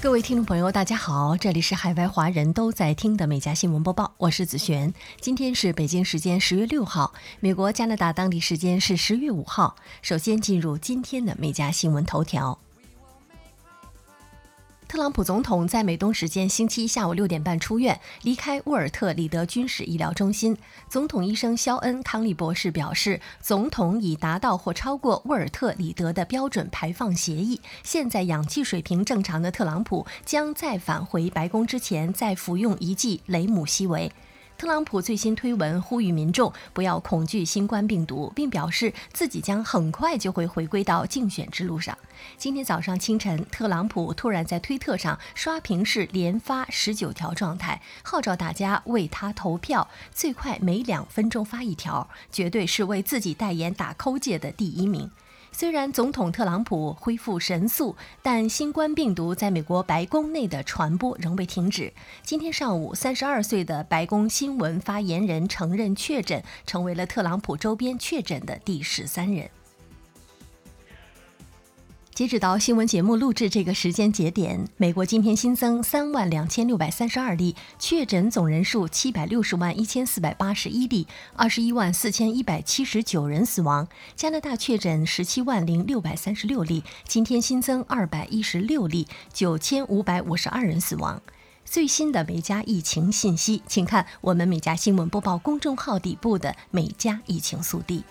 各位听众朋友大家好，这里是海外华人都在听的美家新闻播报，我是子璇。今天是北京时间10月6号，美国加拿大当地时间是10月5号。首先进入今天的美家新闻头条。特朗普总统在美东时间星期一下午6点半出院，离开沃尔特里德军事医疗中心。总统医生肖恩·康利博士表示，总统已达到或超过沃尔特里德的标准排放协议。现在氧气水平正常的特朗普将在返回白宫之前再服用一剂雷姆西韦。特朗普最新推文呼吁民众不要恐惧新冠病毒，并表示自己将很快就会回归到竞选之路上。今天早上清晨，特朗普突然在推特上刷屏式连发19条状态，号召大家为他投票，最快每2分钟发一条，绝对是为自己代言打扣界的第1名。虽然总统特朗普恢复神速，但新冠病毒在美国白宫内的传播仍未停止。今天上午，32岁的白宫新闻发言人承认确诊，成为了特朗普周边确诊的第13人。截止到新闻节目录制这个时间节点，美国今天新增32632例，确诊总人数7601481例，214179人死亡。加拿大确诊170636例，今天新增216例，9552人死亡。最新的美加疫情信息，请看我们美加新闻播报公众号底部的美加疫情速递。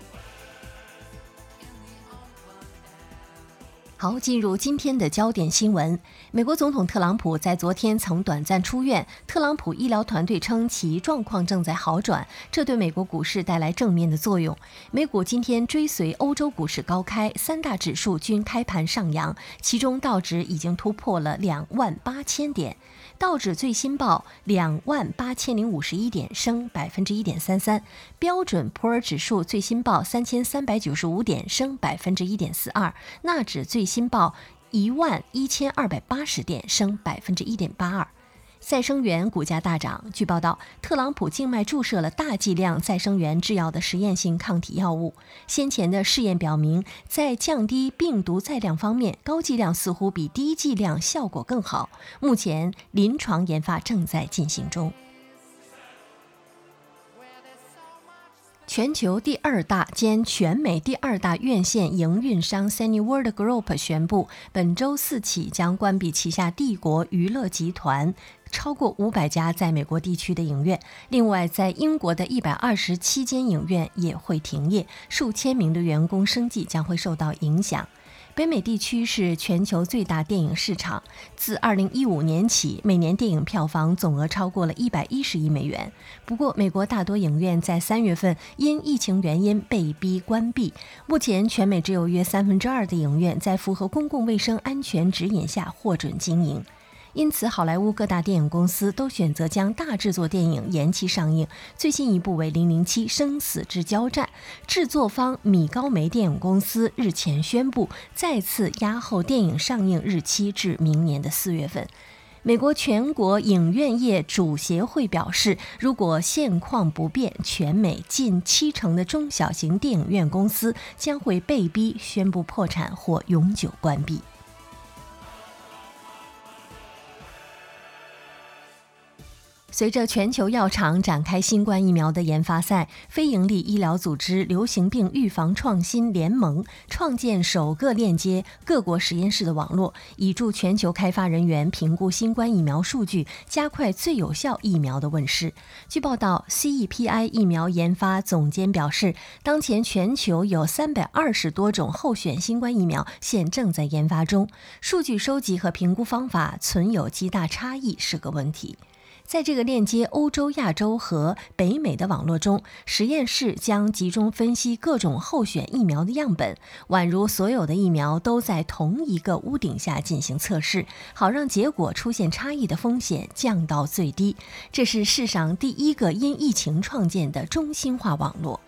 好，进入今天的焦点新闻。美国总统特朗普在昨天曾短暂出院，特朗普医疗团队称其状况正在好转，这对美国股市带来正面的作用。美股今天追随欧洲股市高开，3大指数均开盘上扬，其中道指已经突破了28000点。道指最新报28051点，升1.33%；标准普尔指数最新报3395点，升1.42%；纳指最新报11280点，升1.82%。再生元股价大涨。据报道，特朗普静脉注射了大剂量再生元制药的实验性抗体药物。先前的试验表明，在降低病毒载量方面，高剂量似乎比低剂量效果更好。目前，临床研发正在进行中。全球第2大兼全美第2大院线营运商 Cineworld Group 宣布，本周4起将关闭旗下帝国娱乐集团超过500家在美国地区的影院。另外，在英国的127间影院也会停业，数千名的员工生计将会受到影响。北美地区是全球最大电影市场，自2015年起，每年电影票房总额超过了110亿美元。不过，美国大多影院在3月份因疫情原因被逼关闭。目前，全美只有约2/3的影院在符合公共卫生安全指引下获准经营。因此，好莱坞各大电影公司都选择将大制作电影延期上映。最新一部为《007生死之交战》，制作方米高梅电影公司日前宣布再次押后电影上映日期至明年的4月份。美国全国影院业主协会表示，如果现况不变，全美近70%的中小型电影院公司将会被逼宣布破产或永久关闭。随着全球药厂展开新冠疫苗的研发赛，非营利医疗组织流行病预防创新联盟创建首个链接各国实验室的网络，以助全球开发人员评估新冠疫苗数据，加快最有效疫苗的问世。据报道， CEPI 疫苗研发总监表示，当前全球有320多种候选新冠疫苗现正在研发中，数据收集和评估方法存有极大差异是个问题。在这个链接欧洲、亚洲和北美的网络中，实验室将集中分析各种候选疫苗的样本，宛如所有的疫苗都在同一个屋顶下进行测试，好让结果出现差异的风险降到最低。这是世上第一个因疫情创建的中心化网络。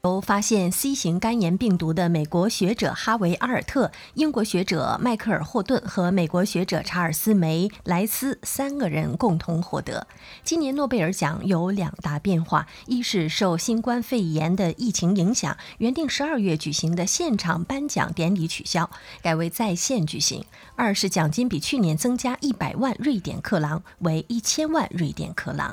发现 C 型肝炎病毒的美国学者哈维·阿尔特、英国学者迈克尔·霍顿和美国学者查尔斯·梅莱斯3个人共同获得。今年诺贝尔奖有2大变化，一是受新冠肺炎的疫情影响，原定12月举行的现场颁奖典礼取消，改为在线举行；二是奖金比去年增加100万瑞典克朗，为1000万瑞典克朗。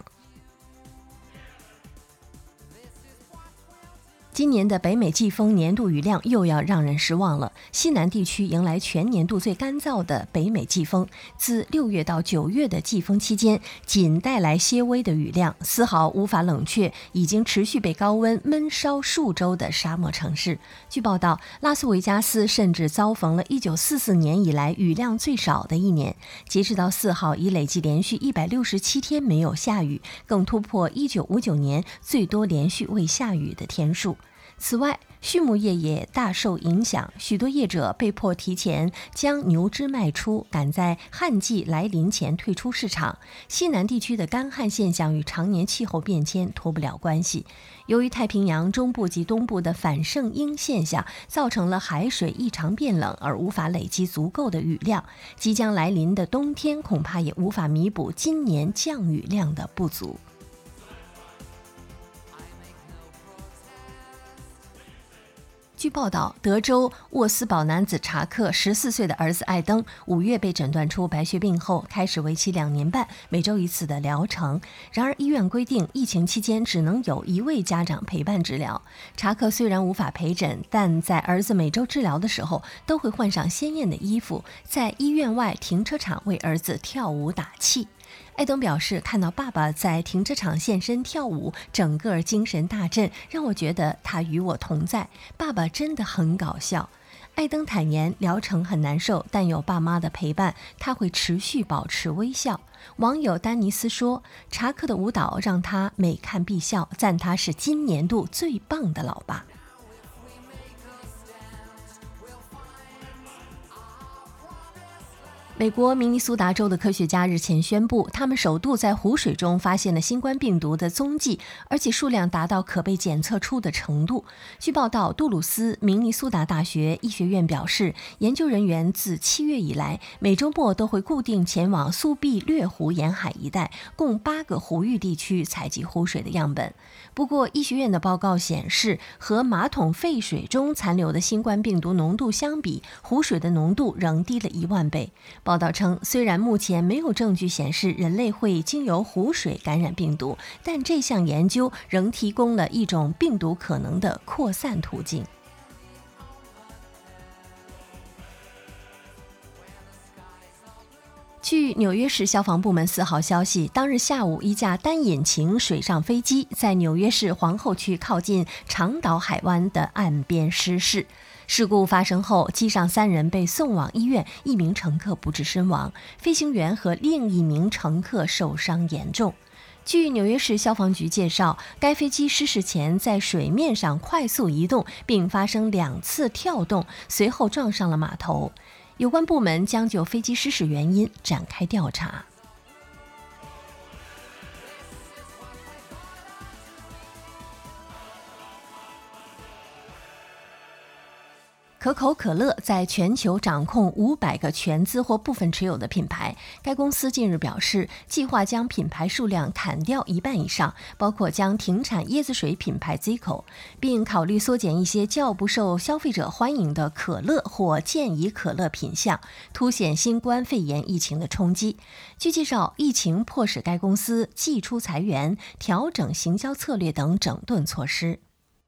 今年的北美季风年度雨量又要让人失望了。西南地区迎来全年度最干燥的北美季风，自6月到9月的季风期间，仅带来些微的雨量，丝毫无法冷却已经持续被高温闷烧数周的沙漠城市。据报道，拉斯维加斯甚至遭逢了1944年以来雨量最少的一年，截至到4号已累计连续167天没有下雨，更突破1959年最多连续未下雨的天数。此外，畜牧业也大受影响，许多业者被迫提前将牛只卖出，赶在旱季来临前退出市场。西南地区的干旱现象与常年气候变迁脱不了关系。由于太平洋中部及东部的反圣婴现象造成了海水异常变冷，而无法累积足够的雨量，即将来临的冬天恐怕也无法弥补今年降雨量的不足。据报道，德州沃斯堡男子查克14岁的儿子艾登5月被诊断出白血病后，开始为期2年半每周1次的疗程。然而医院规定，疫情期间只能有1位家长陪伴治疗。查克虽然无法陪诊，但在儿子每周治疗的时候，都会换上鲜艳的衣服，在医院外停车场为儿子跳舞打气。艾登表示，看到爸爸在停车场现身跳舞，整个精神大振，让我觉得他与我同在，爸爸真的很搞笑。艾登坦言，疗程很难受，但有爸妈的陪伴，他会持续保持微笑。网友丹尼斯说，查克的舞蹈让他每看必笑，赞他是今年度最棒的老爸。美国明尼苏达州的科学家日前宣布，他们首度在湖水中发现了新冠病毒的踪迹，而且数量达到可被检测出的程度。据报道，杜鲁斯明尼苏达大学医学院表示，研究人员自7月以来，每周末都会固定前往苏必略湖沿海一带，共8个湖域地区采集湖水的样本。不过，医学院的报告显示，和马桶废水中残留的新冠病毒浓度相比，湖水的浓度仍低了1万倍。报道称，虽然目前没有证据显示人类会经由湖水感染病毒，但这项研究仍提供了一种病毒可能的扩散途径。据纽约市消防部门4号消息，当日下午，一架单引擎水上飞机在纽约市皇后区靠近长岛海湾的岸边失事。事故发生后，机上3人被送往医院，1名乘客不治身亡，飞行员和另1名乘客受伤严重。据纽约市消防局介绍，该飞机失事前在水面上快速移动，并发生2次跳动，随后撞上了码头。有关部门将就飞机失事原因展开调查。可口可乐在全球掌控500个全资或部分持有的品牌。该公司近日表示，计划将品牌数量砍掉1半以上，包括将停产椰子水品牌 Zico， 并考虑缩减一些较不受消费者欢迎的可乐或健怡可乐品项，凸显新冠肺炎疫情的冲击。据介绍，疫情迫使该公司祭出裁员、调整行销策略等整顿措施。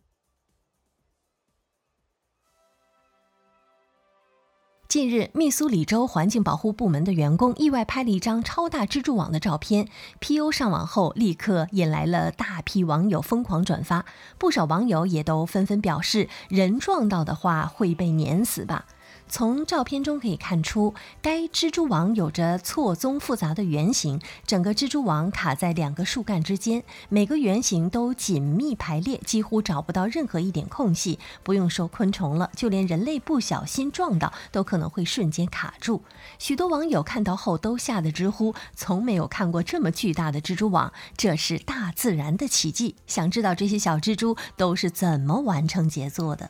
近日，密苏里州环境保护部门的员工意外拍了一张超大蜘蛛网的照片 ，PO 上网后立刻引来了大批网友疯狂转发，不少网友也都纷纷表示，人撞到的话会被碾死吧。 从照片中可以看出，该蜘蛛网有着错综复杂的圆形，整个蜘蛛网卡在2个树干之间，每个圆形都紧密排列，几乎找不到任何一点空隙。不用说昆虫了，就连人类不小心撞到都可能会瞬间卡住。许多网友看到后都吓得直呼，从没有看过这么巨大的蜘蛛网，这是大自然的奇迹。想知道这些小蜘蛛都是怎么完成杰作的？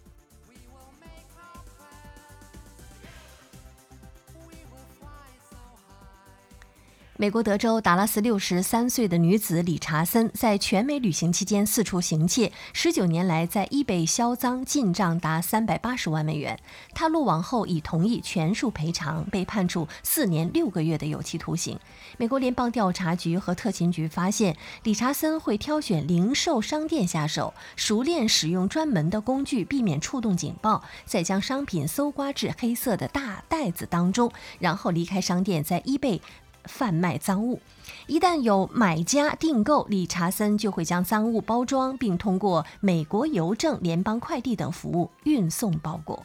美国德州达拉斯63岁的女子理查森在全美旅行期间四处行窃，19年来在eBay销赃进账达380万美元。她落网后已同意全数赔偿，被判处4年6个月的有期徒刑。美国联邦调查局和特勤局发现，理查森会挑选零售商店下手，熟练使用专门的工具避免触动警报，再将商品搜刮至黑色的大袋子当中，然后离开商店，在eBay贩卖赃物。一旦有买家订购，理查森就会将赃物包装，并通过美国邮政、联邦快递等服务运送包裹。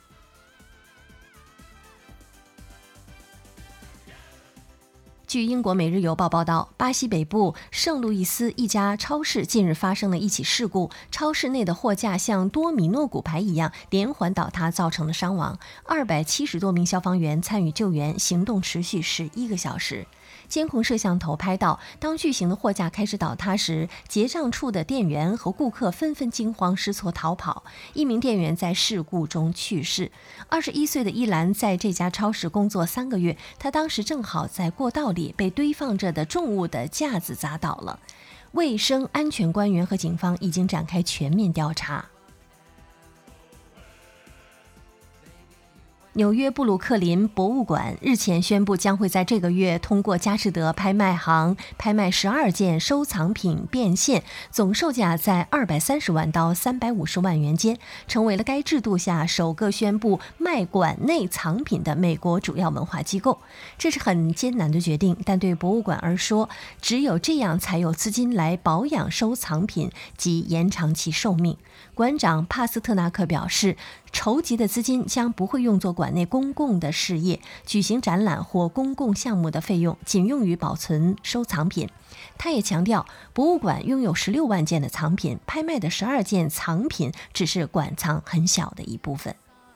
据英国《每日邮报》报道，巴西北部圣路易斯一家超市近日发生了一起事故，超市内的货架像多米诺骨牌一样连环倒塌，造成了伤亡。270多名消防员参与救援，行动持续11个小时。监控摄像头拍到，当巨型的货架开始倒塌时，结账处的店员和顾客纷纷惊慌失措逃跑。一名店员在事故中去世。21岁的伊兰在这家超市工作3个月，他当时正好在过道里被堆放着的重物的架子砸倒了。卫生安全官员和警方已经展开全面调查。纽约布鲁克林博物馆日前宣布，将会在这个月通过佳士得拍卖行拍卖12件收藏品变现，总售价在230万到350万元间，成为了该制度下首个宣布卖馆内藏品的美国主要文化机构。这是很艰难的决定，但对博物馆而说，只有这样才有资金来保养收藏品及延长其寿命。馆长帕斯特纳克表示，筹集的资金将不会用作馆内公共的事业、举行展览或公共项目的费用，仅用于保存收藏品。他也强调，博物馆拥有16万件的藏品，拍卖的12件藏品只是馆藏很小的一部分。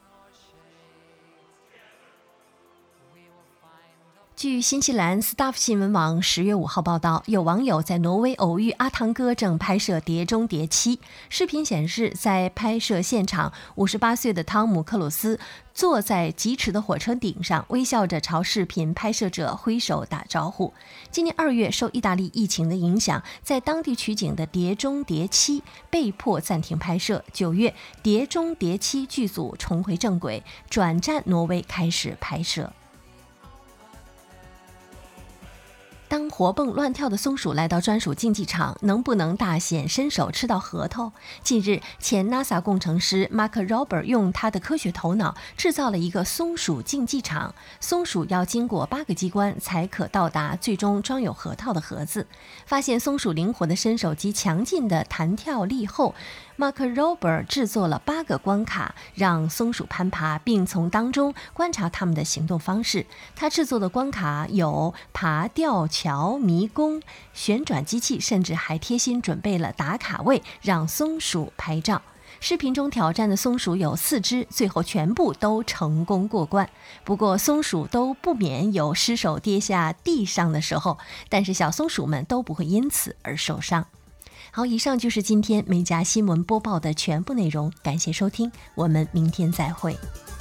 据新西兰 Stuff 新闻网10月5号报道，有网友在挪威偶遇阿汤哥正拍摄《碟中谍7》。视频显示，在拍摄现场，58岁的汤姆·克鲁斯坐在疾驰的火车顶上，微笑着朝视频拍摄者挥手打招呼。今年2月，受意大利疫情的影响，在当地取景的《碟中谍7》被迫暂停拍摄。9月，《碟中谍7》剧组重回正轨，转战挪威开始拍摄。当活蹦乱跳的松鼠来到专属竞技场，能不能大显身手吃到核桃？近日，前 NASA 工程师 Mark Rober 用他的科学头脑制造了一个松鼠竞技场。松鼠要经过8个机关才可到达最终装有核桃的盒子。发现松鼠灵活的身手及强劲的弹跳力后， Mark Rober 制作了8个关卡，让松鼠攀爬，并从当中观察它们的行动方式。他制作的关卡有爬吊桥、迷宫、旋转机器，甚至还贴心准备了打卡位，让松鼠拍照。视频中挑战的松鼠有4只，最后全部都成功过关。不过松鼠都不免有失手跌下地上的时候，但是小松鼠们都不会因此而受伤。好，以上就是今天美家新闻播报的全部内容，感谢收听，我们明天再会。